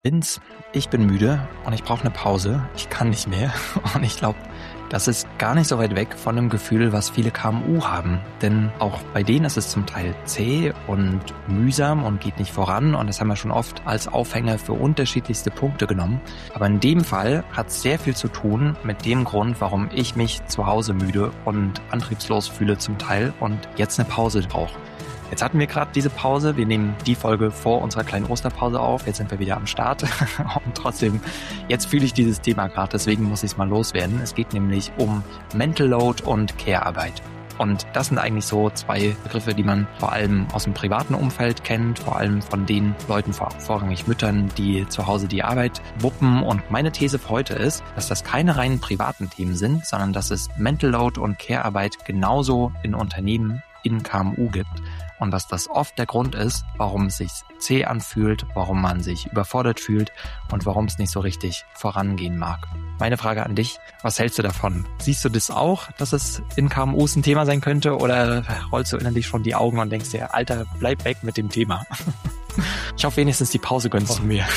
Vince, ich bin müde und ich brauche eine Pause. Ich kann nicht mehr. Und ich glaube, das ist gar nicht so weit weg von dem Gefühl, was viele KMU haben. Denn auch bei denen ist es zum Teil zäh und mühsam und geht nicht voran. Und das haben wir schon oft als Aufhänger für unterschiedlichste Punkte genommen. Aber in dem Fall hat es sehr viel zu tun mit dem Grund, warum ich mich zu Hause müde und antriebslos fühle zum Teil und jetzt eine Pause brauche. Jetzt hatten wir gerade diese Pause. Wir nehmen die Folge vor unserer kleinen Osterpause auf. Jetzt sind wir wieder am Start. Und trotzdem, jetzt fühle ich dieses Thema gerade, deswegen muss ich es mal loswerden. Es geht nämlich um Mental Load und Care-Arbeit. Und das sind eigentlich so zwei Begriffe, die man vor allem aus dem privaten Umfeld kennt, vor allem von den Leuten, vorrangig Müttern, die zu Hause die Arbeit wuppen. Und meine These für heute ist, dass das keine reinen privaten Themen sind, sondern dass es Mental Load und Care-Arbeit genauso in Unternehmen, in KMU gibt. Und dass das oft der Grund ist, warum es sich zäh anfühlt, warum man sich überfordert fühlt und warum es nicht so richtig vorangehen mag. Meine Frage an dich, was hältst du davon? Siehst du das auch, dass es in KMUs ein Thema sein könnte, oder rollst du innerlich schon die Augen und denkst dir, Alter, bleib weg mit dem Thema? Ich hoffe wenigstens die Pause gönnst du mir.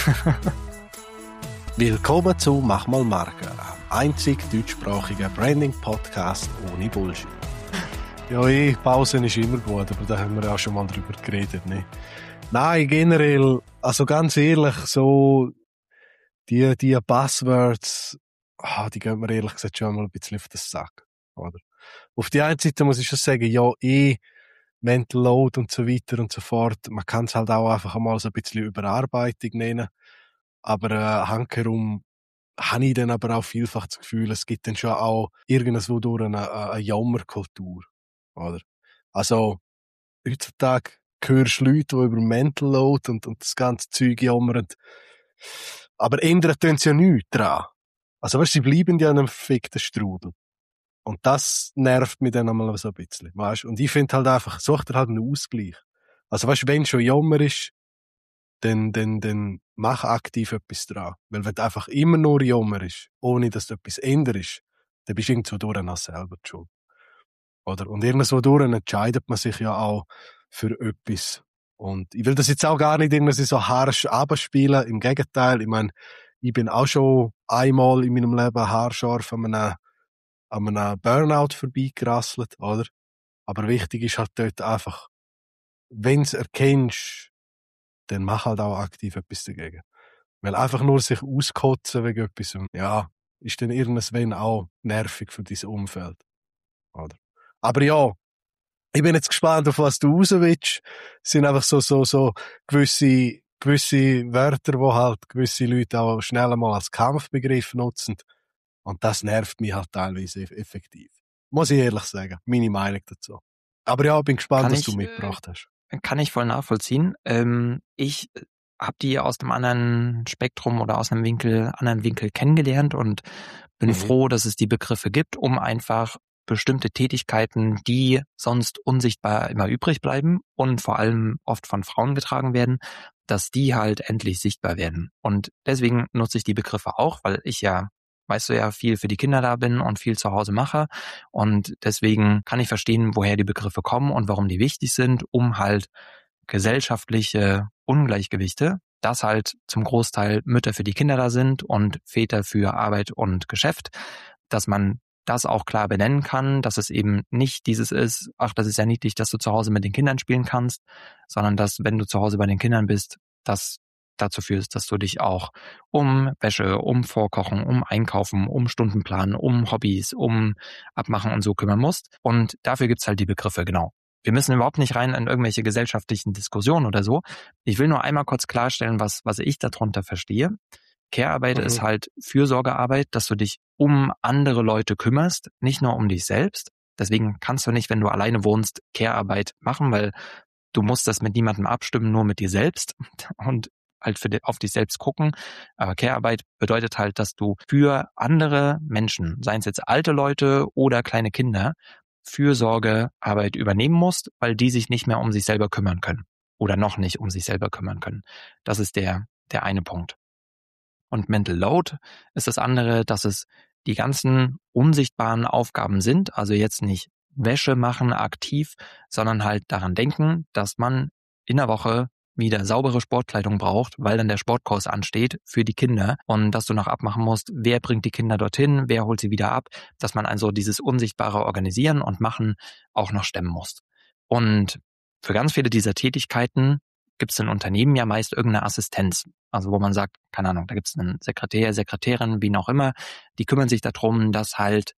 Willkommen zu Mach mal Marke, einem einzig deutschsprachigen Branding-Podcast ohne Bullshit. Ja, Pausen ist immer gut, aber da haben wir ja auch schon mal drüber geredet, ne? Nein, generell, also ganz ehrlich, so, die Buzzwords, die gehen mir ehrlich gesagt schon mal ein bisschen auf den Sack, oder? Auf die einen Seite muss ich schon sagen, ja, Mental Load und so weiter und so fort, man kann es halt auch einfach einmal so ein bisschen Überarbeitung nennen, aber handherum habe ich dann aber auch vielfach das Gefühl, es gibt dann schon auch irgendwo durch eine Jammerkultur. Oder? Also, heutzutage hörst du Leute, die über Mental Load und das ganze Zeug jammern. Aber ändern tun sie ja nichts dran. Also, weißt du, sie bleiben ja in einem verfickten Strudel. Und das nervt mich dann einmal so ein bisschen, weißt du? Und ich finde halt einfach, such dir halt einen Ausgleich. Also, weißt du, wenn schon Jammer ist, dann mach aktiv etwas dran. Weil wenn du einfach immer nur Jammer ist, ohne dass du etwas änderst, dann bist du irgendwo durch auch selber schuld. Oder? Und irgendwo durch entscheidet man sich ja auch für etwas. Und ich will das jetzt auch gar nicht irgendwie so harsch abspielen. Im Gegenteil, ich meine, ich bin auch schon einmal in meinem Leben haarscharf an einem Burnout vorbeigerasselt, oder? Aber wichtig ist halt dort einfach, wenn's erkennst, dann mach halt auch aktiv etwas dagegen. Weil einfach nur sich auskotzen wegen etwas, ja, ist dann irgendwann auch nervig für dein Umfeld. Oder? Aber ja, ich bin jetzt gespannt, auf was du raus willst. Es sind einfach so gewisse Wörter, wo halt gewisse Leute auch schnell einmal als Kampfbegriff nutzen. Und das nervt mich halt teilweise effektiv. Muss ich ehrlich sagen. Meine Meinung dazu. Aber ja, bin gespannt, was du mitgebracht hast. Kann ich voll nachvollziehen. Ich habe die aus einem anderen Spektrum oder aus einem anderen Winkel kennengelernt und bin froh, dass es die Begriffe gibt, um einfach bestimmte Tätigkeiten, die sonst unsichtbar immer übrig bleiben und vor allem oft von Frauen getragen werden, dass die halt endlich sichtbar werden. Und deswegen nutze ich die Begriffe auch, weil ich ja, weißt du ja, viel für die Kinder da bin und viel zu Hause mache. Und deswegen kann ich verstehen, woher die Begriffe kommen und warum die wichtig sind, um halt gesellschaftliche Ungleichgewichte, dass halt zum Großteil Mütter für die Kinder da sind und Väter für Arbeit und Geschäft, dass man das auch klar benennen kann, dass es eben nicht dieses ist, ach, das ist ja niedlich, dass du zu Hause mit den Kindern spielen kannst, sondern dass, wenn du zu Hause bei den Kindern bist, das dazu führst, dass du dich auch um Wäsche, um Vorkochen, um Einkaufen, um Stundenplan, um Hobbys, um Abmachen und so kümmern musst. Und dafür gibt's halt die Begriffe, genau. Wir müssen überhaupt nicht rein in irgendwelche gesellschaftlichen Diskussionen oder so. Ich will nur einmal kurz klarstellen, was ich darunter verstehe. Care-Arbeit ist halt Fürsorgearbeit, dass du dich um andere Leute kümmerst, nicht nur um dich selbst. Deswegen kannst du nicht, wenn du alleine wohnst, Care-Arbeit machen, weil du musst das mit niemandem abstimmen, nur mit dir selbst und halt auf dich selbst gucken. Aber Care-Arbeit bedeutet halt, dass du für andere Menschen, seien es jetzt alte Leute oder kleine Kinder, Fürsorgearbeit übernehmen musst, weil die sich nicht mehr um sich selber kümmern können oder noch nicht um sich selber kümmern können. Das ist der eine Punkt. Und Mental Load ist das andere, dass es die ganzen unsichtbaren Aufgaben sind, also jetzt nicht Wäsche machen aktiv, sondern halt daran denken, dass man in der Woche wieder saubere Sportkleidung braucht, weil dann der Sportkurs ansteht für die Kinder und dass du noch abmachen musst, wer bringt die Kinder dorthin, wer holt sie wieder ab, dass man also dieses unsichtbare Organisieren und Machen auch noch stemmen muss. Und für ganz viele dieser Tätigkeiten gibt es in Unternehmen ja meist irgendeine Assistenz. Also wo man sagt, keine Ahnung, da gibt es einen Sekretär, Sekretärin, wie auch immer, die kümmern sich darum, dass halt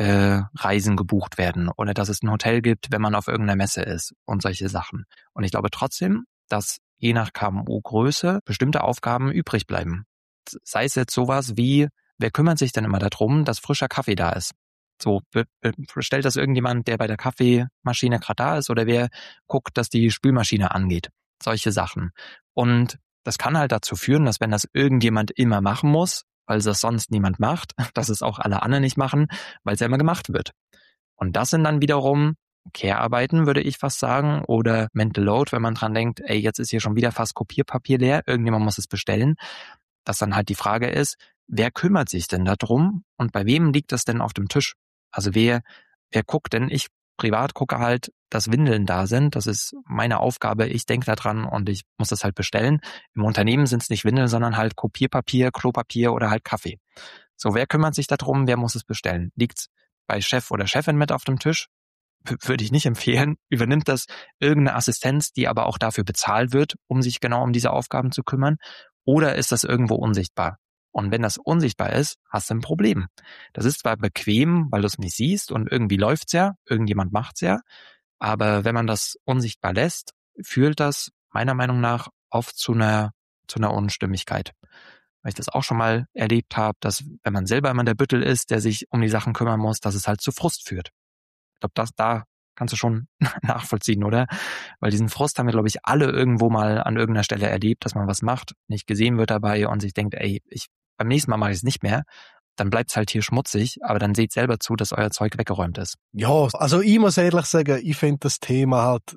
Reisen gebucht werden oder dass es ein Hotel gibt, wenn man auf irgendeiner Messe ist und solche Sachen. Und ich glaube trotzdem, dass je nach KMU-Größe bestimmte Aufgaben übrig bleiben. Sei es jetzt sowas wie, wer kümmert sich denn immer darum, dass frischer Kaffee da ist? So, bestellt das irgendjemand, der bei der Kaffeemaschine gerade da ist, oder wer guckt, dass die Spülmaschine angeht? Solche Sachen. Und das kann halt dazu führen, dass wenn das irgendjemand immer machen muss, weil das sonst niemand macht, dass es auch alle anderen nicht machen, weil es ja immer gemacht wird. Und das sind dann wiederum Care-Arbeiten, würde ich fast sagen, oder Mental Load, wenn man dran denkt, ey, jetzt ist hier schon wieder fast Kopierpapier leer, irgendjemand muss es bestellen. Dass dann halt die Frage ist, wer kümmert sich denn darum und bei wem liegt das denn auf dem Tisch? Also wer guckt denn? Ich privat gucke halt, dass Windeln da sind. Das ist meine Aufgabe. Ich denke da dran und ich muss das halt bestellen. Im Unternehmen sind es nicht Windeln, sondern halt Kopierpapier, Klopapier oder halt Kaffee. So, wer kümmert sich darum? Wer muss es bestellen? Liegt's bei Chef oder Chefin mit auf dem Tisch? Würde ich nicht empfehlen. Übernimmt das irgendeine Assistenz, die aber auch dafür bezahlt wird, um sich genau um diese Aufgaben zu kümmern? Oder ist das irgendwo unsichtbar? Und wenn das unsichtbar ist, hast du ein Problem. Das ist zwar bequem, weil du es nicht siehst und irgendwie läuft's ja, irgendjemand macht's ja, aber wenn man das unsichtbar lässt, führt das meiner Meinung nach oft zu einer Unstimmigkeit. Weil ich das auch schon mal erlebt habe, dass wenn man selber immer der Büttel ist, der sich um die Sachen kümmern muss, dass es halt zu Frust führt. Ich glaube, da kannst du schon nachvollziehen, oder? Weil diesen Frust haben wir, glaube ich, alle irgendwo mal an irgendeiner Stelle erlebt, dass man was macht, nicht gesehen wird dabei und sich denkt, ey, beim nächsten Mal mache ich es nicht mehr. Dann bleibt's halt hier schmutzig, aber dann seht selber zu, dass euer Zeug weggeräumt ist. Ja, also ich muss ehrlich sagen, ich finde das Thema halt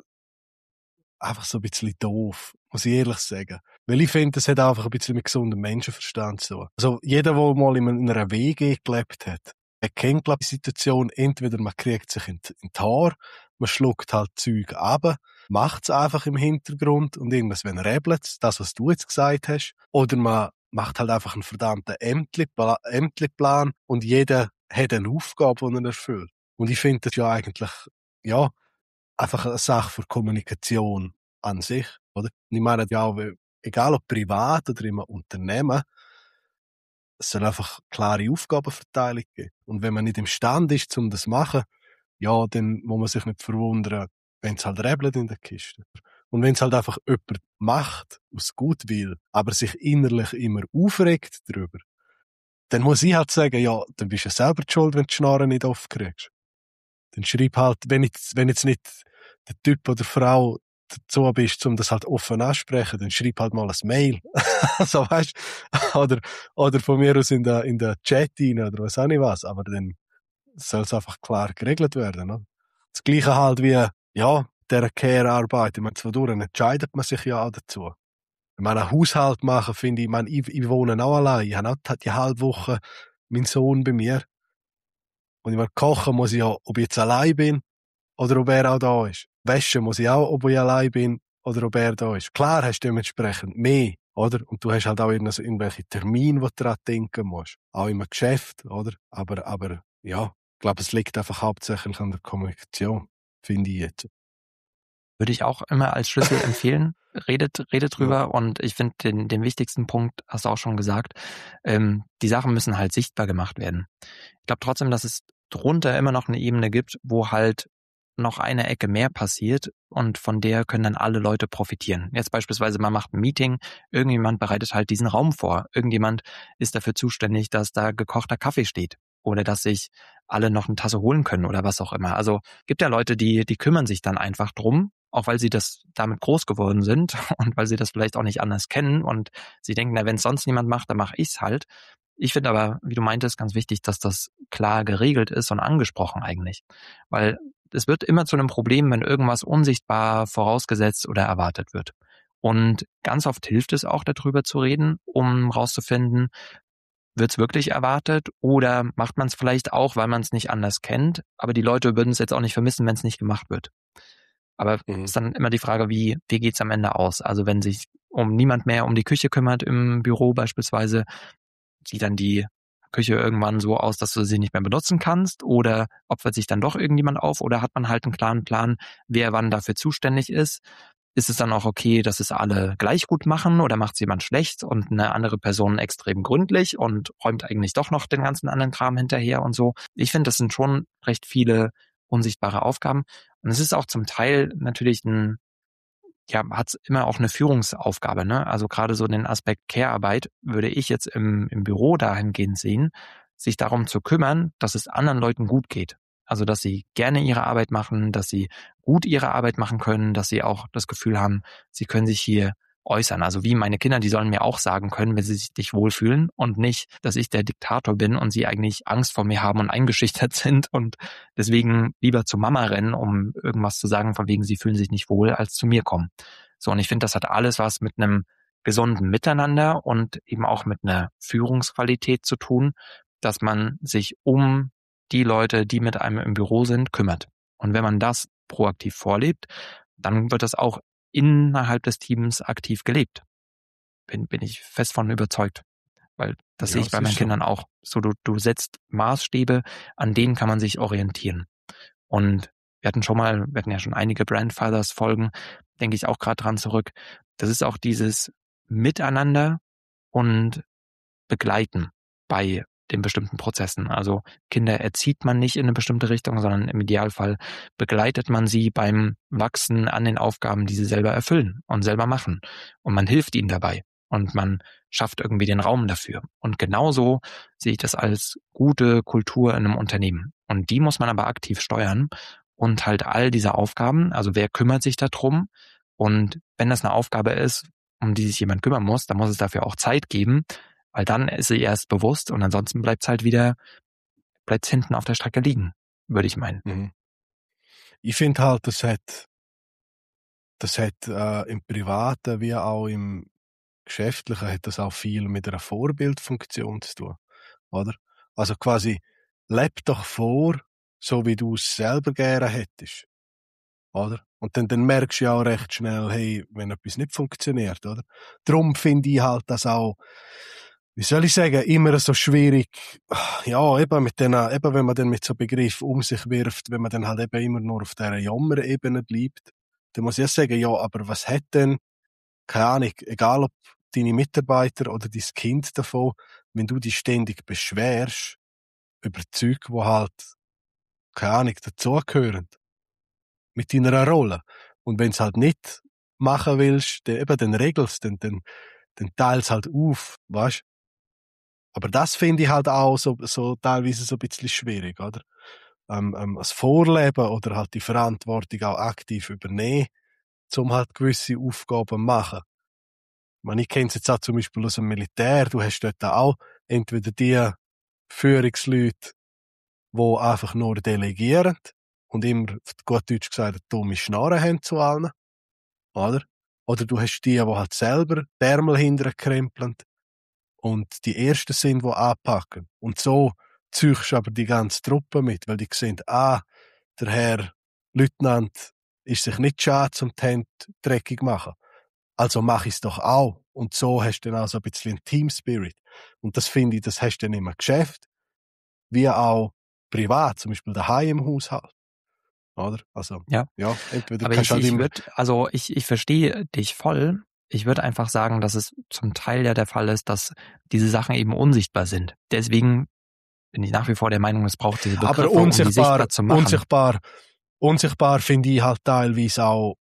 einfach so ein bisschen doof, muss ich ehrlich sagen. Weil ich finde, das hat einfach ein bisschen mit gesundem Menschenverstand zu. Also jeder, der mal in einer WG gelebt hat, er kennt, glaube ich, die Situation, entweder man kriegt sich in die Haare, man schluckt halt Zeug ab, macht es einfach im Hintergrund und irgendwas, wenn rebelt, das, was du jetzt gesagt hast, oder man macht halt einfach einen verdammten Ämterplan und jeder hat eine Aufgabe, die er erfüllt. Und ich finde das ja eigentlich, ja, einfach eine Sache für Kommunikation an sich, oder? Und ich meine, ja, egal ob privat oder im Unternehmen, es soll einfach klare Aufgabenverteilung geben. Und wenn man nicht imstande ist, um das zu machen, ja, dann muss man sich nicht verwundern, wenn es halt rebelt in der Kiste. Und wenn es halt einfach jemand macht, aus Gutwill, aber sich innerlich immer aufregt darüber, dann muss ich halt sagen, ja, dann bist du selber die schuld, wenn du die Schnarre nicht aufkriegst. Dann schreib halt, wenn jetzt nicht der Typ oder Frau dazu bist, um das halt offen ansprechen, dann schreib halt mal ein Mail. So, weißt, oder von mir aus in der Chat rein, oder was auch nicht was. Aber dann soll es einfach klar geregelt werden, ne? Das Gleiche halt wie, ja, der Care-Arbeit. Ich meine, zwischendurch entscheidet man sich ja auch dazu. Ich meine, einen Haushalt machen, finde ich wohne auch allein. Ich habe auch die halbe Woche meinen Sohn bei mir. Und ich meine, kochen muss ich ja, ob ich jetzt allein bin, oder ob er auch da ist. Waschen muss ich auch, ob ich allein bin, oder ob er da ist. Klar hast du dementsprechend mehr, oder? Und du hast halt auch irgendwelche Termine, wo du dran denken musst. Auch im Geschäft, oder? Aber, ja, ich glaube, es liegt einfach hauptsächlich an der Kommunikation, finde ich jetzt. Würde ich auch immer als Schlüssel empfehlen. Redet drüber, ja. Und ich finde, den wichtigsten Punkt hast du auch schon gesagt, die Sachen müssen halt sichtbar gemacht werden. Ich glaube trotzdem, dass es drunter immer noch eine Ebene gibt, wo halt noch eine Ecke mehr passiert und von der können dann alle Leute profitieren. Jetzt beispielsweise, man macht ein Meeting, irgendjemand bereitet halt diesen Raum vor, irgendjemand ist dafür zuständig, dass da gekochter Kaffee steht oder dass sich alle noch eine Tasse holen können oder was auch immer. Also gibt ja Leute, die kümmern sich dann einfach drum, auch weil sie das damit groß geworden sind und weil sie das vielleicht auch nicht anders kennen und sie denken, na, wenn es sonst niemand macht, dann mache ich's halt. Ich finde aber, wie du meintest, ganz wichtig, dass das klar geregelt ist und angesprochen eigentlich, weil es wird immer zu einem Problem, wenn irgendwas unsichtbar vorausgesetzt oder erwartet wird. Und ganz oft hilft es auch, darüber zu reden, um rauszufinden, wird es wirklich erwartet oder macht man es vielleicht auch, weil man es nicht anders kennt, aber die Leute würden es jetzt auch nicht vermissen, wenn es nicht gemacht wird. Aber ist dann immer die Frage, wie geht's am Ende aus? Also wenn sich niemand mehr um die Küche kümmert im Büro beispielsweise, sieht dann die Küche irgendwann so aus, dass du sie nicht mehr benutzen kannst, oder opfert sich dann doch irgendjemand auf, oder hat man halt einen klaren Plan, wer wann dafür zuständig ist? Ist es dann auch okay, dass es alle gleich gut machen, oder macht es jemand schlecht und eine andere Person extrem gründlich und räumt eigentlich doch noch den ganzen anderen Kram hinterher und so? Ich finde, das sind schon recht viele unsichtbare Aufgaben. Und es ist auch zum Teil natürlich hat immer auch eine Führungsaufgabe, ne? Also gerade so den Aspekt Care-Arbeit würde ich jetzt im Büro dahingehend sehen, sich darum zu kümmern, dass es anderen Leuten gut geht. Also dass sie gerne ihre Arbeit machen, dass sie gut ihre Arbeit machen können, dass sie auch das Gefühl haben, sie können sich hier äußern. Also wie meine Kinder, die sollen mir auch sagen können, wenn sie sich nicht wohlfühlen, und nicht, dass ich der Diktator bin und sie eigentlich Angst vor mir haben und eingeschüchtert sind und deswegen lieber zu Mama rennen, um irgendwas zu sagen, von wegen sie fühlen sich nicht wohl, als zu mir kommen. So, und ich finde, das hat alles was mit einem gesunden Miteinander und eben auch mit einer Führungsqualität zu tun, dass man sich um die Leute, die mit einem im Büro sind, kümmert. Und wenn man das proaktiv vorlebt, dann wird das auch innerhalb des Teams aktiv gelebt. Bin ich fest von überzeugt. Weil das sehe ich bei meinen Kindern auch. So, du setzt Maßstäbe, an denen kann man sich orientieren. Und wir hatten ja schon einige Grandfathers-Folgen, denke ich auch gerade dran zurück. Das ist auch dieses Miteinander und Begleiten bei den bestimmten Prozessen. Also Kinder erzieht man nicht in eine bestimmte Richtung, sondern im Idealfall begleitet man sie beim Wachsen an den Aufgaben, die sie selber erfüllen und selber machen. Und man hilft ihnen dabei und man schafft irgendwie den Raum dafür. Und genauso sehe ich das als gute Kultur in einem Unternehmen. Und die muss man aber aktiv steuern und halt all diese Aufgaben, also wer kümmert sich darum? Und wenn das eine Aufgabe ist, um die sich jemand kümmern muss, dann muss es dafür auch Zeit geben, weil dann ist sie erst bewusst und ansonsten bleibt's hinten auf der Strecke liegen, würde ich meinen. Ich finde halt, das hat im Privaten wie auch im Geschäftlichen hat das auch viel mit einer Vorbildfunktion zu tun, oder? Also quasi, leb doch vor, so wie du es selber gerne hättest, oder? Und dann merkst du ja auch recht schnell, hey, wenn etwas nicht funktioniert, oder? Darum finde ich halt das auch, wie soll ich sagen, immer so schwierig, ja, eben wenn man dann mit so Begriffen um sich wirft, wenn man dann halt eben immer nur auf dieser Jammer-Ebene bleibt, dann muss ich ja sagen, ja, aber was hat denn, keine Ahnung, egal ob deine Mitarbeiter oder dein Kind davon, wenn du dich ständig beschwerst über Zeug, wo halt, keine Ahnung, dazugehören, mit deiner Rolle. Und wenn es halt nicht machen willst, dann regelst, dann teilst halt auf, weißt? Aber das finde ich halt auch so teilweise so ein bisschen schwierig, oder? Das Vorleben oder halt die Verantwortung auch aktiv übernehmen, um halt gewisse Aufgaben zu machen. Ich kenne es jetzt auch zum Beispiel aus dem Militär, du hast dort auch entweder die Führungsleute, die einfach nur delegieren und immer, gut Deutsch gesagt, dumme Schnarren haben zu allen, oder? Oder du hast die halt selber die Ärmel hinterher krempeln und die Ersten sind, die anpacken. Und so ziehst du aber die ganze Truppe mit, weil die sehen, der Herr Leutnant ist sich nicht schade, zum die Hände dreckig machen. Also mach ich es doch auch. Und so hast du dann auch so ein bisschen einen Team-Spirit. Und das finde ich, das hast du dann im Geschäft, wie auch privat, zum Beispiel daheim im Haushalt. Oder? Also, ja entweder aber kannst du halt immer... ich verstehe dich voll. Ich würde einfach sagen, dass es zum Teil ja der Fall ist, dass diese Sachen eben unsichtbar sind. Deswegen bin ich nach wie vor der Meinung, es braucht diese Begriffe, aber um die sichtbar zu machen. Unsichtbar finde ich halt teilweise auch,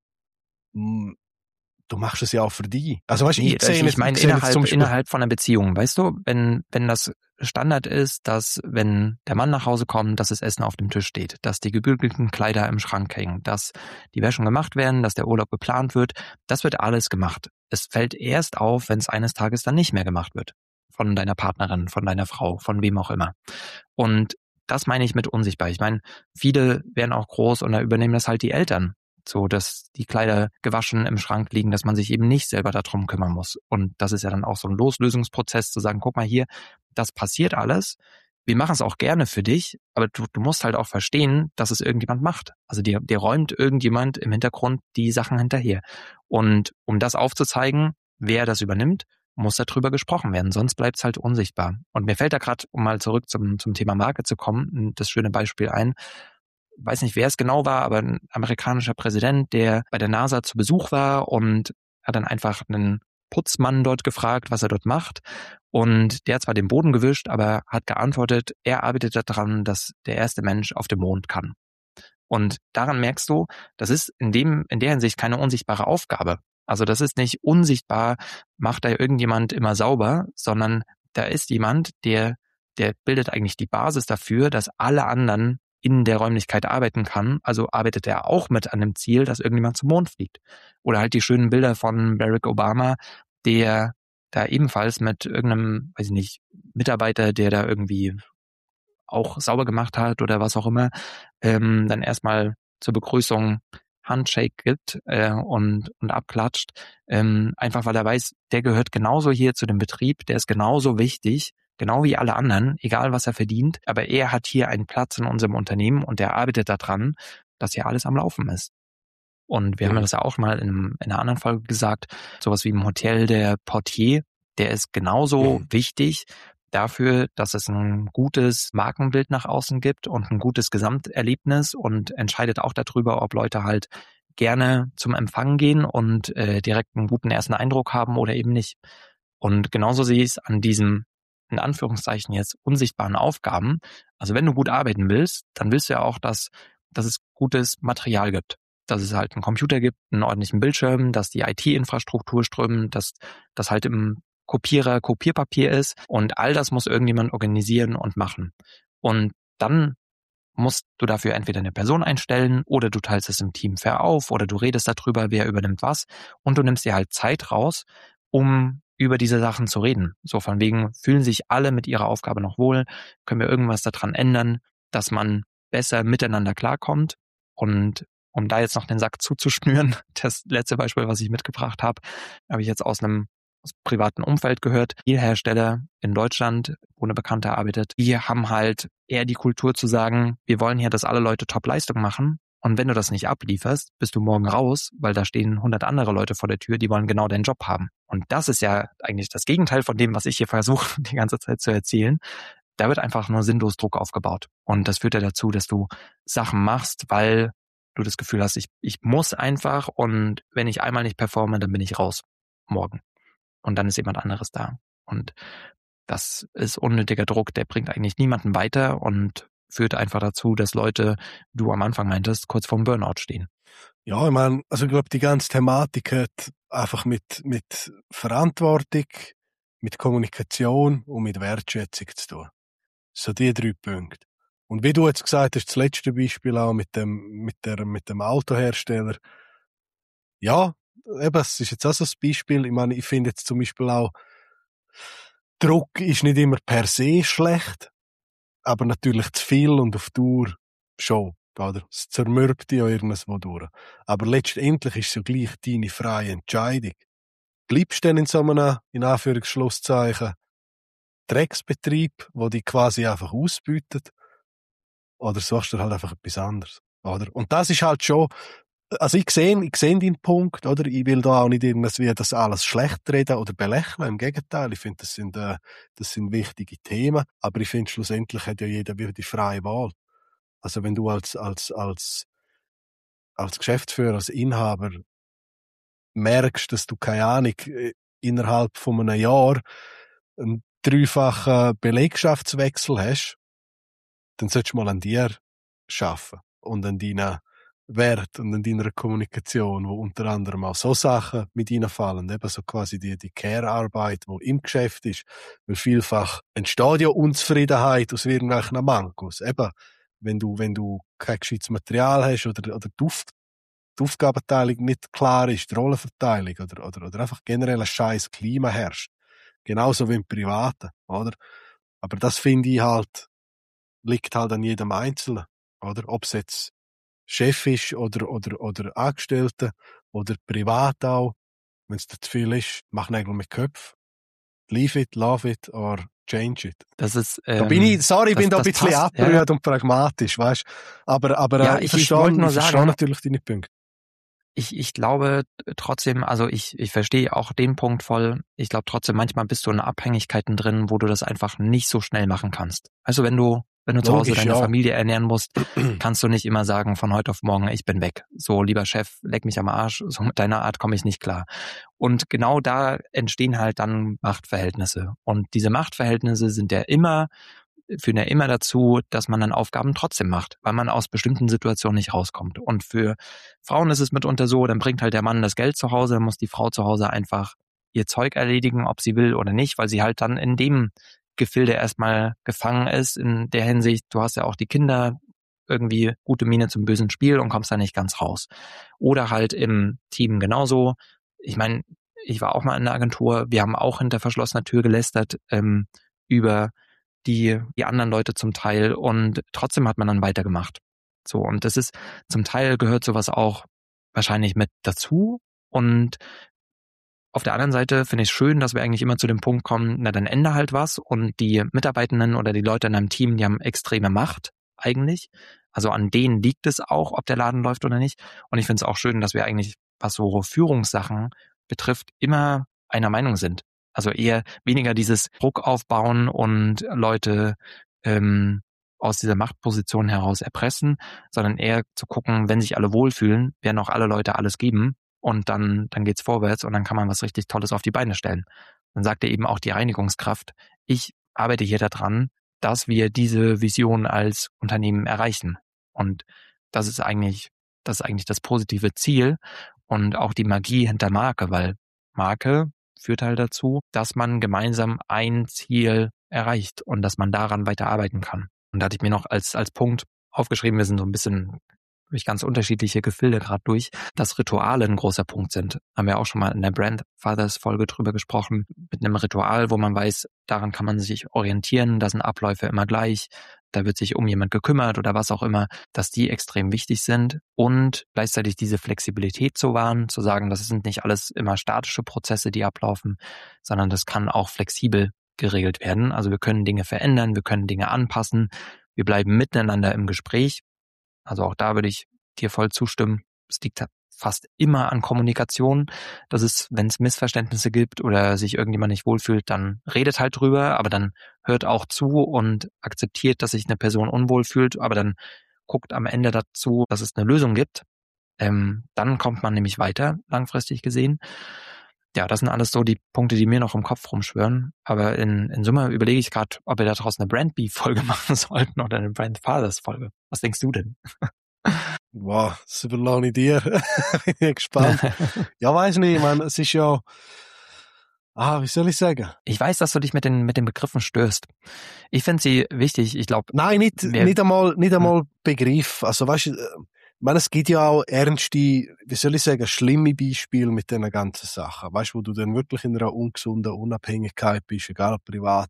du machst es ja auch für dich. Also weißt, ich meine innerhalb von einer Beziehung, weißt du, wenn das Standard ist, dass wenn der Mann nach Hause kommt, dass das Essen auf dem Tisch steht, dass die gebügelten Kleider im Schrank hängen, dass die Wäschen gemacht werden, dass der Urlaub geplant wird, das wird alles gemacht. Es fällt erst auf, wenn es eines Tages dann nicht mehr gemacht wird. Von deiner Partnerin, von deiner Frau, von wem auch immer. Und das meine ich mit unsichtbar. Ich meine, viele werden auch groß und da übernehmen das halt die Eltern. So, dass die Kleider gewaschen im Schrank liegen, dass man sich eben nicht selber darum kümmern muss. Und das ist ja dann auch so ein Loslösungsprozess, zu sagen, guck mal hier, das passiert alles. wir machen es auch gerne für dich, aber du musst halt auch verstehen, dass es irgendjemand macht. Also dir räumt irgendjemand im Hintergrund die Sachen hinterher. Und um das aufzuzeigen, wer das übernimmt, muss darüber gesprochen werden, sonst bleibt es halt unsichtbar. Und mir fällt da gerade, um mal zurück zum Thema Marke zu kommen, das schöne Beispiel ein. Weiß nicht, wer es genau war, aber ein amerikanischer Präsident, der bei der NASA zu Besuch war und hat dann einfach einen Putzmann dort gefragt, was er dort macht. Und der hat zwar den Boden gewischt, aber hat geantwortet, er arbeitet daran, dass der erste Mensch auf dem Mond kann. Und daran merkst du, das ist in der Hinsicht keine unsichtbare Aufgabe. Also das ist nicht unsichtbar, macht da irgendjemand immer sauber, sondern da ist jemand, der bildet eigentlich die Basis dafür, dass alle anderen in der Räumlichkeit arbeiten kann. Also arbeitet er auch mit an dem Ziel, dass irgendjemand zum Mond fliegt. Oder halt die schönen Bilder von Barack Obama, der da ebenfalls mit irgendeinem, weiß ich nicht, Mitarbeiter, der da irgendwie auch sauber gemacht hat oder was auch immer, dann erstmal zur Begrüßung Handshake gibt und abklatscht, einfach weil er weiß, der gehört genauso hier zu dem Betrieb, der ist genauso wichtig, genau wie alle anderen, egal was er verdient, aber er hat hier einen Platz in unserem Unternehmen und er arbeitet daran, dass hier alles am Laufen ist. Und wir haben das ja auch mal in einer anderen Folge gesagt, sowas wie im Hotel der Portier, der ist genauso wichtig dafür, dass es ein gutes Markenbild nach außen gibt und ein gutes Gesamterlebnis und entscheidet auch darüber, ob Leute halt gerne zum Empfang gehen und direkt einen guten ersten Eindruck haben oder eben nicht. Und genauso sehe ich es an diesem, in Anführungszeichen jetzt, unsichtbaren Aufgaben. Also wenn du gut arbeiten willst, dann willst du ja auch, dass es gutes Material gibt. Dass es halt einen Computer gibt, einen ordentlichen Bildschirm, dass die IT-Infrastruktur strömt, dass das halt im Kopierer Kopierpapier ist und all das muss irgendjemand organisieren und machen. Und dann musst du dafür entweder eine Person einstellen oder du teilst es im Team fair auf oder du redest darüber, wer übernimmt was und du nimmst dir halt Zeit raus, um über diese Sachen zu reden. So von wegen, fühlen sich alle mit ihrer Aufgabe noch wohl, können wir irgendwas daran ändern, dass man besser miteinander klarkommt. Und um da jetzt noch den Sack zuzuschnüren, das letzte Beispiel, was ich mitgebracht habe ich jetzt aus privaten Umfeld gehört. Hersteller in Deutschland, wo eine Bekannte arbeitet, die haben halt eher die Kultur zu sagen, wir wollen hier, dass alle Leute Top-Leistung machen. Und wenn du das nicht ablieferst, bist du morgen raus, weil da stehen 100 andere Leute vor der Tür, die wollen genau deinen Job haben. Und das ist ja eigentlich das Gegenteil von dem, was ich hier versuche, die ganze Zeit zu erzählen. Da wird einfach nur sinnlos Druck aufgebaut. Und das führt ja dazu, dass du Sachen machst, weil du das Gefühl hast, ich muss einfach und wenn ich einmal nicht performe, dann bin ich raus morgen. Und dann ist jemand anderes da. Und das ist unnötiger Druck, der bringt eigentlich niemanden weiter und führt einfach dazu, dass Leute, du am Anfang meintest, kurz vorm Burnout stehen. Ja, ich meine, also ich glaube, die ganze Thematik hat einfach mit Verantwortung, mit Kommunikation und mit Wertschätzung zu tun. So die 3 Punkte. Und wie du jetzt gesagt hast, das letzte Beispiel auch mit dem Autohersteller. Ja, eben, es ist jetzt auch so ein Beispiel. Ich meine, ich finde jetzt zum Beispiel auch, Druck ist nicht immer per se schlecht, aber natürlich zu viel und auf Dauer schon, oder? Es zermürbt dich auch irgendwo durch. Aber letztendlich ist es ja gleich deine freie Entscheidung. Bleibst du denn in so einem, in Anführungsschlusszeichen, Drecksbetrieb, wo dich quasi einfach ausbeutet, oder suchst du halt einfach etwas anderes, oder? Und das ist halt schon, also ich sehe deinen Punkt, oder? Ich will da auch nicht irgendwie das alles schlecht reden oder belächeln. Im Gegenteil, ich finde, das sind wichtige Themen. Aber ich finde, schlussendlich hat ja jeder wieder die freie Wahl. Also wenn du als Geschäftsführer, als Inhaber merkst, dass du, keine Ahnung, innerhalb von einem Jahr einen 3-fachen Belegschaftswechsel hast, dann solltest du mal an dir arbeiten und an deinen Wert und an deiner Kommunikation, wo unter anderem auch so Sachen mit reinfallen, eben so quasi die Care-Arbeit, die im Geschäft ist, weil vielfach entsteht ja Unzufriedenheit aus irgendwelchen Mankos. Eben, wenn du kein gescheites Material hast oder die Aufgabenteilung nicht klar ist, die Rollenverteilung oder einfach generell ein scheiß Klima herrscht. Genauso wie im Privaten, oder? Aber das finde ich halt, liegt halt an jedem Einzelnen, oder? Ob es jetzt Chef ist oder Angestellte oder privat auch. Wenn es zu viel ist, mach Nägel mit Köpfen. Leave it, love it or change it. Das ist, da bin ich, sorry, ich bin da ein bisschen abgerührt und pragmatisch, weißt du. Aber ja, ich verstehe natürlich deine Punkte. Ich glaube trotzdem, also ich verstehe auch den Punkt voll. Ich glaube trotzdem, manchmal bist du in Abhängigkeiten drin, wo du das einfach nicht so schnell machen kannst. Also wenn du zu Hause deine Familie ernähren musst, kannst du nicht immer sagen, von heute auf morgen, ich bin weg. So, lieber Chef, leck mich am Arsch, so mit deiner Art komme ich nicht klar. Und genau da entstehen halt dann Machtverhältnisse. Und diese Machtverhältnisse führen ja immer dazu, dass man dann Aufgaben trotzdem macht, weil man aus bestimmten Situationen nicht rauskommt. Und für Frauen ist es mitunter so, dann bringt halt der Mann das Geld zu Hause, dann muss die Frau zu Hause einfach ihr Zeug erledigen, ob sie will oder nicht, weil sie halt dann in dem Gefilde erstmal gefangen ist. In der Hinsicht, du hast ja auch die Kinder, irgendwie gute Miene zum bösen Spiel und kommst da nicht ganz raus. Oder halt im Team genauso. Ich meine, ich war auch mal in der Agentur, wir haben auch hinter verschlossener Tür gelästert über die anderen Leute zum Teil und trotzdem hat man dann weitergemacht. So, und das ist, zum Teil gehört sowas auch wahrscheinlich mit dazu und auf der anderen Seite finde ich es schön, dass wir eigentlich immer zu dem Punkt kommen, na dann ändere halt was und die Mitarbeitenden oder die Leute in einem Team, die haben extreme Macht eigentlich. Also an denen liegt es auch, ob der Laden läuft oder nicht. Und ich finde es auch schön, dass wir eigentlich, was so Führungssachen betrifft, immer einer Meinung sind. Also eher weniger dieses Druck aufbauen und Leute aus dieser Machtposition heraus erpressen, sondern eher zu gucken, wenn sich alle wohlfühlen, werden auch alle Leute alles geben und dann geht's vorwärts und dann kann man was richtig Tolles auf die Beine stellen. Dann sagt er eben auch die Reinigungskraft, ich arbeite hier daran, dass wir diese Vision als Unternehmen erreichen. Und das ist eigentlich das positive Ziel und auch die Magie hinter Marke, weil Marke führt halt dazu, dass man gemeinsam ein Ziel erreicht und dass man daran weiterarbeiten kann. Und da hatte ich mir noch als Punkt aufgeschrieben, wir sind so ein bisschen durch ganz unterschiedliche Gefilde gerade durch, dass Rituale ein großer Punkt sind. Haben wir auch schon mal in der Brand Fathers Folge drüber gesprochen, mit einem Ritual, wo man weiß, daran kann man sich orientieren, da sind Abläufe immer gleich, da wird sich um jemand gekümmert oder was auch immer, dass die extrem wichtig sind und gleichzeitig diese Flexibilität zu wahren, zu sagen, das sind nicht alles immer statische Prozesse, die ablaufen, sondern das kann auch flexibel geregelt werden. Also wir können Dinge verändern, wir können Dinge anpassen, wir bleiben miteinander im Gespräch. Also auch da würde ich dir voll zustimmen. Es liegt fast immer an Kommunikation. Das ist, wenn es Missverständnisse gibt oder sich irgendjemand nicht wohlfühlt, dann redet halt drüber, aber dann hört auch zu und akzeptiert, dass sich eine Person unwohl fühlt, aber dann guckt am Ende dazu, dass es eine Lösung gibt. Dann kommt man nämlich weiter, langfristig gesehen. Ja, das sind alles so die Punkte, die mir noch im Kopf rumschwirren. Aber in Summe überlege ich gerade, ob wir daraus eine Brand Beef-Folge machen sollten oder eine Brand Fathers-Folge. Was denkst du denn? Wow, das überlasse ich dir. Bin ich gespannt. Ja, weiss nicht, ich meine, es ist ja, wie soll ich sagen? Ich weiß, dass du dich mit den Begriffen stößt. Ich finde sie wichtig, ich glaube. Nein, nicht einmal Begriff. Also weißt du, ich meine, es gibt ja auch ernste, wie soll ich sagen, schlimme Beispiele mit diesen ganzen Sachen. Weißt du, wo du dann wirklich in einer ungesunden Unabhängigkeit bist, egal ob privat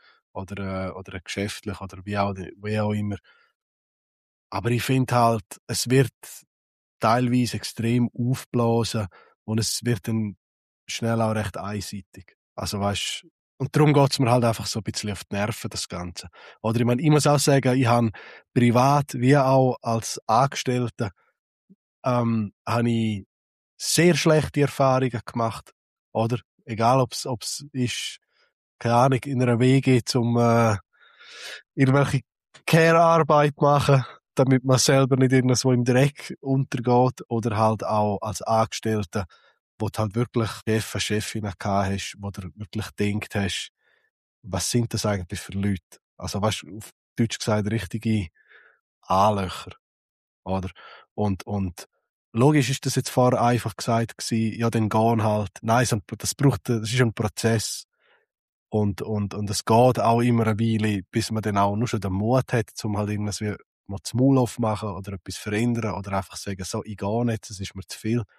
oder geschäftlich oder wie auch immer. Aber ich finde halt, es wird teilweise extrem aufblasen und es wird dann schnell auch recht einseitig. Also weißt, und darum geht's mir halt einfach so ein bisschen auf die Nerven, das Ganze. Oder ich meine, ich muss auch sagen, ich habe privat wie auch als Angestellter habe ich sehr schlechte Erfahrungen gemacht. Oder? Egal, ob's ist, keine Ahnung, in einer WG zum irgendwelche Care-Arbeit machen, damit man selber nicht irgendwo im Dreck untergeht, oder halt auch als Angestellter, wo du halt wirklich Chefin gehabt hast, wo du wirklich gedacht hast, was sind das eigentlich für Leute? Also weißt du, auf Deutsch gesagt, richtige Anlöcher, oder? Und logisch ist das jetzt vorher einfach gesagt gewesen, ja, dann gehen halt. Nein, das ist ein Prozess. Und es geht auch immer eine Weile, bis man dann auch nur schon den Mut hat, um halt irgendwas wie mal das Maul aufmachen oder etwas verändern oder einfach sagen, so, ich gehe nicht, das ist mir zu viel.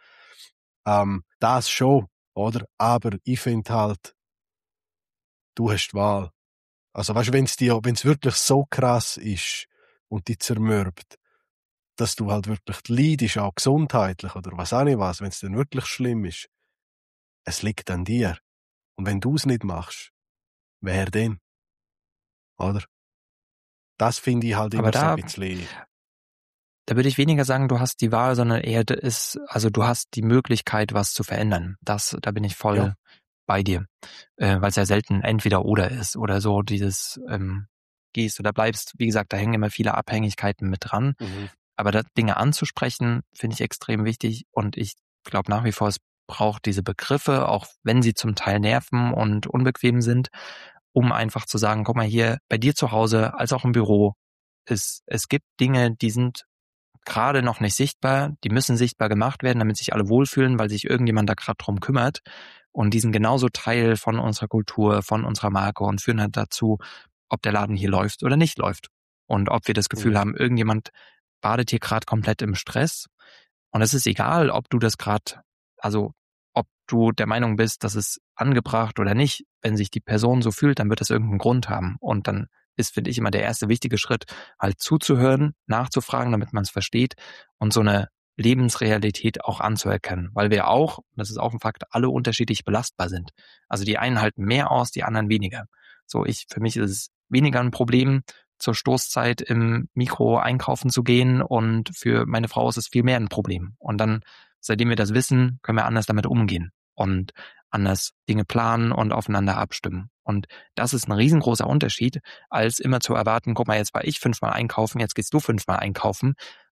Das schon, oder? Aber ich finde halt, du hast die Wahl. Also weißt du, wenn es wirklich so krass ist und dich zermürbt, dass du halt wirklich leidest, auch gesundheitlich oder was auch nicht was, wenn es dann wirklich schlimm ist, es liegt an dir. Und wenn du es nicht machst, wer denn? oder? Das finde ich halt Aber immer so ein bisschen... Da würde ich weniger sagen, du hast die Wahl, sondern eher also du hast die Möglichkeit, was zu verändern. Da bin ich voll bei dir. Weil es ja selten entweder oder ist oder so dieses gehst oder bleibst. Wie gesagt, da hängen immer viele Abhängigkeiten mit dran. Mhm. Aber Dinge anzusprechen, finde ich extrem wichtig und ich glaube nach wie vor, es braucht diese Begriffe, auch wenn sie zum Teil nerven und unbequem sind, um einfach zu sagen, guck mal hier, bei dir zu Hause als auch im Büro, es gibt Dinge, die sind gerade noch nicht sichtbar, die müssen sichtbar gemacht werden, damit sich alle wohlfühlen, weil sich irgendjemand da gerade drum kümmert. Und die sind genauso Teil von unserer Kultur, von unserer Marke und führen halt dazu, ob der Laden hier läuft oder nicht läuft. Und ob wir das Gefühl haben, irgendjemand badet hier gerade komplett im Stress. Und es ist egal, ob du das gerade, also ob du der Meinung bist, dass es angebracht oder nicht. Wenn sich die Person so fühlt, dann wird das irgendeinen Grund haben. Und dann ist, finde ich, immer der erste wichtige Schritt, halt zuzuhören, nachzufragen, damit man es versteht und so eine Lebensrealität auch anzuerkennen. Weil wir auch, das ist auch ein Fakt, alle unterschiedlich belastbar sind. Also die einen halten mehr aus, die anderen weniger. Für mich ist es weniger ein Problem, zur Stoßzeit im Mikro einkaufen zu gehen und für meine Frau ist es viel mehr ein Problem. Und dann, seitdem wir das wissen, können wir anders damit umgehen und anders Dinge planen und aufeinander abstimmen. Und das ist ein riesengroßer Unterschied, als immer zu erwarten, guck mal, jetzt war ich 5-mal einkaufen, jetzt gehst du 5-mal einkaufen,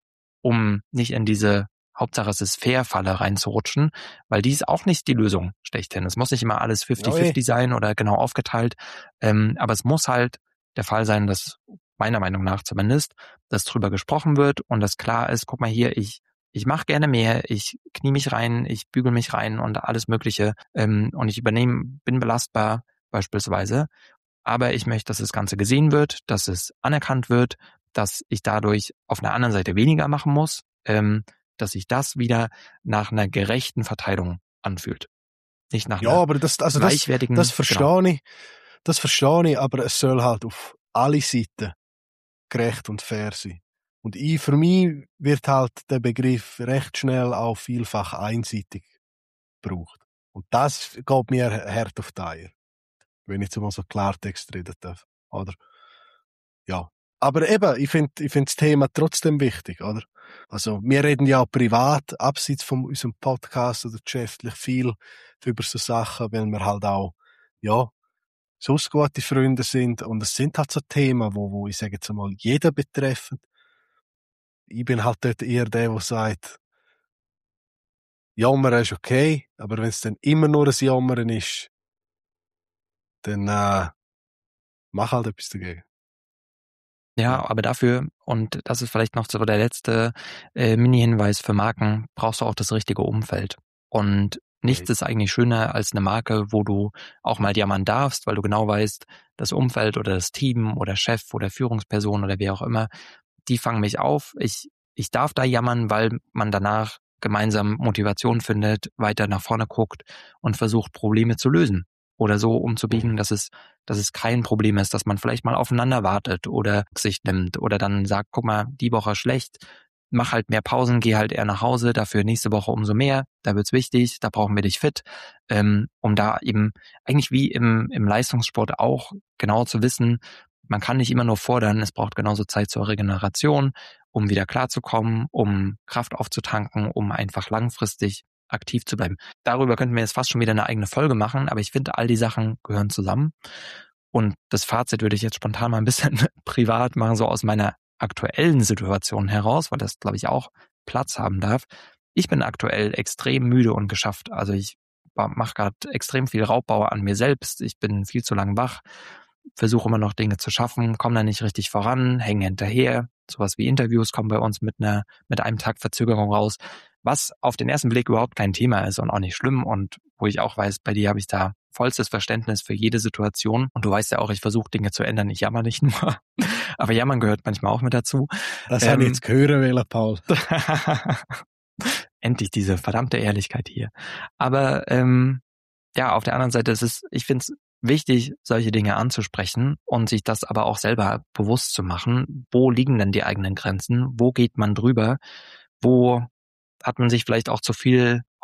um nicht in diese Hauptsache es ist fair-Falle reinzurutschen, weil die ist auch nicht die Lösung schlechthin. Es muss nicht immer alles 50-50 sein oder genau aufgeteilt, aber es muss halt der Fall sein, dass meiner Meinung nach zumindest, dass drüber gesprochen wird und dass klar ist, guck mal hier, ich mache gerne mehr, ich knie mich rein, ich bügel mich rein und alles Mögliche und ich bin belastbar beispielsweise, aber ich möchte, dass das Ganze gesehen wird, dass es anerkannt wird, dass ich dadurch auf einer anderen Seite weniger machen muss, dass sich das wieder nach einer gerechten Verteilung anfühlt. Nicht nach einer aber gleichwertigen... das verstehe ich. Das verstehe ich, aber es soll halt auf alle Seiten gerecht und fair sein. Und für mich wird halt der Begriff recht schnell auch vielfach einseitig gebraucht. Und das geht mir hart auf die Eier, wenn ich jetzt mal so Klartext reden darf. Oder? Ja. Aber eben, ich finde das Thema trotzdem wichtig, oder? Also, wir reden ja auch privat, abseits von unserem Podcast oder geschäftlich viel über so Sachen, weil wir halt auch, sonst gute Freunde sind. Und es sind halt so Themen, wo ich sage jetzt mal, jeder betreffen. Ich bin halt dort eher der sagt, Jammern ist okay, aber wenn es dann immer nur ein Jammern ist, dann mach halt etwas dagegen. Ja, aber dafür, und das ist vielleicht noch so der letzte Mini-Hinweis für Marken, brauchst du auch das richtige Umfeld. Und nichts ist eigentlich schöner als eine Marke, wo du auch mal jammern darfst, weil du genau weißt, das Umfeld oder das Team oder Chef oder Führungsperson oder wer auch immer, die fangen mich auf. Ich darf da jammern, weil man danach gemeinsam Motivation findet, weiter nach vorne guckt und versucht, Probleme zu lösen. Oder so umzubiegen, dass es kein Problem ist, dass man vielleicht mal aufeinander wartet oder sich nimmt oder dann sagt, guck mal, die Woche schlecht, mach halt mehr Pausen, geh halt eher nach Hause, dafür nächste Woche umso mehr, da wird's wichtig, da brauchen wir dich fit, um da eben eigentlich wie im Leistungssport auch genau zu wissen, man kann nicht immer nur fordern, es braucht genauso Zeit zur Regeneration, um wieder klarzukommen, um Kraft aufzutanken, um einfach langfristig aktiv zu bleiben. Darüber könnten wir jetzt fast schon wieder eine eigene Folge machen, aber ich finde, all die Sachen gehören zusammen. Und das Fazit würde ich jetzt spontan mal ein bisschen privat machen, so aus meiner aktuellen Situation heraus, weil das, glaube ich, auch Platz haben darf. Ich bin aktuell extrem müde und geschafft. Also ich mache gerade extrem viel Raubbau an mir selbst. Ich bin viel zu lang wach, versuche immer noch Dinge zu schaffen, komme da nicht richtig voran, hänge hinterher. Sowas wie Interviews kommen bei uns mit einem Tag Verzögerung raus, was auf den ersten Blick überhaupt kein Thema ist und auch nicht schlimm und wo ich auch weiß, bei dir habe ich da vollstes Verständnis für jede Situation und du weißt ja auch, ich versuche Dinge zu ändern, ich jammer nicht nur, aber jammern gehört manchmal auch mit dazu. Das habe ich jetzt hören wollen, Paul. Endlich diese verdammte Ehrlichkeit hier. Aber auf der anderen Seite ich finde es wichtig, solche Dinge anzusprechen und sich das aber auch selber bewusst zu machen. Wo liegen denn die eigenen Grenzen? Wo geht man drüber? Wo hat man sich vielleicht auch zu viel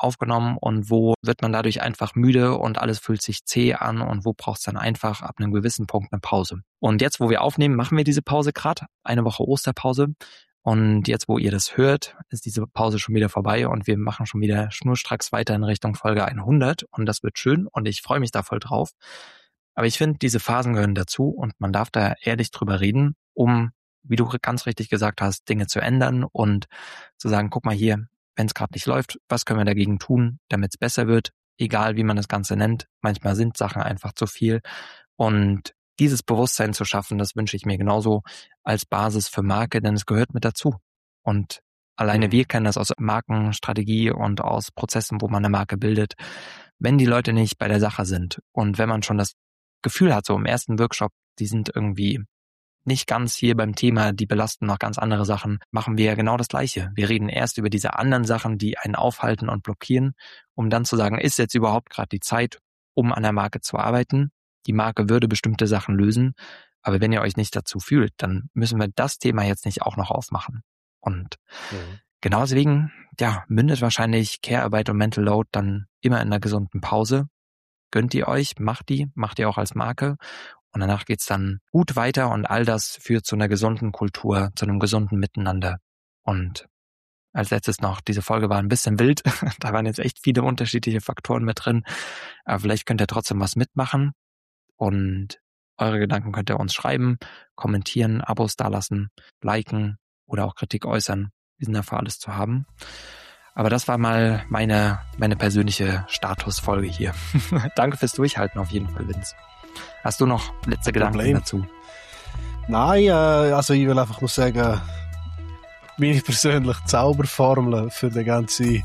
aufgenommen und wo wird man dadurch einfach müde und alles fühlt sich zäh an und wo braucht es dann einfach ab einem gewissen Punkt eine Pause. Und jetzt, wo wir aufnehmen, machen wir diese Pause gerade, eine Woche Osterpause. Und jetzt, wo ihr das hört, ist diese Pause schon wieder vorbei und wir machen schon wieder schnurstracks weiter in Richtung Folge 100 und das wird schön und ich freue mich da voll drauf. Aber ich finde, diese Phasen gehören dazu und man darf da ehrlich drüber reden, um, wie du ganz richtig gesagt hast, Dinge zu ändern und zu sagen, guck mal hier, wenn es gerade nicht läuft, was können wir dagegen tun, damit es besser wird, egal wie man das Ganze nennt. Manchmal sind Sachen einfach zu viel und dieses Bewusstsein zu schaffen, das wünsche ich mir genauso als Basis für Marke, denn es gehört mit dazu. Und alleine wir kennen das aus Markenstrategie und aus Prozessen, wo man eine Marke bildet. Wenn die Leute nicht bei der Sache sind und wenn man schon das Gefühl hat, so im ersten Workshop, die sind irgendwie nicht ganz hier beim Thema, die belasten noch ganz andere Sachen, machen wir ja genau das Gleiche. Wir reden erst über diese anderen Sachen, die einen aufhalten und blockieren, um dann zu sagen, ist jetzt überhaupt gerade die Zeit, um an der Marke zu arbeiten? Die Marke würde bestimmte Sachen lösen, aber wenn ihr euch nicht dazu fühlt, dann müssen wir das Thema jetzt nicht auch noch aufmachen. Und genau deswegen, mündet wahrscheinlich Care-Arbeit und Mental Load dann immer in einer gesunden Pause. Gönnt ihr euch, macht ihr auch als Marke und danach geht's dann gut weiter und all das führt zu einer gesunden Kultur, zu einem gesunden Miteinander. Und als letztes noch, diese Folge war ein bisschen wild, da waren jetzt echt viele unterschiedliche Faktoren mit drin, aber vielleicht könnt ihr trotzdem was mitmachen. Und eure Gedanken könnt ihr uns schreiben, kommentieren, Abos dalassen, liken oder auch Kritik äußern. Wir sind dafür alles zu haben. Aber das war mal meine persönliche Statusfolge hier. Danke fürs Durchhalten auf jeden Fall, Vince. Hast du noch letzte Gedanken dazu? Nein, also ich will einfach nur sagen, meine persönliche Zauberformel für den ganzen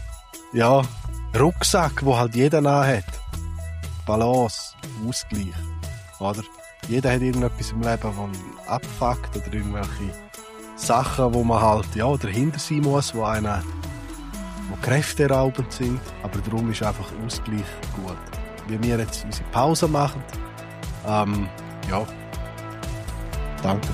Rucksack, wo halt jeder hat. Balance, Ausgleich, oder? Jeder hat irgendetwas im Leben, das ihn abfuckt oder irgendwelche Sachen, wo man halt dahinter sein muss, wo kräfteraubend sind, aber darum ist einfach Ausgleich gut. Wie wir jetzt unsere Pause machen, danke.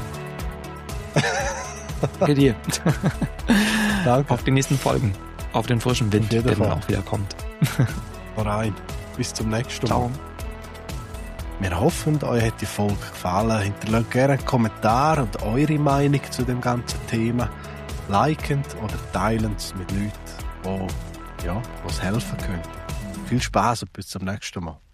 Danke dir. Danke. Auf die nächsten Folgen, auf den frischen Wind, der dann auch wieder kommt. Rein. Bis zum nächsten Mal. Ciao. Wir hoffen, euch hat die Folge gefallen. Hinterlasst gerne einen Kommentar und eure Meinung zu dem ganzen Thema. Likend oder teilend mit Leuten, die es helfen können. Viel Spaß und bis zum nächsten Mal.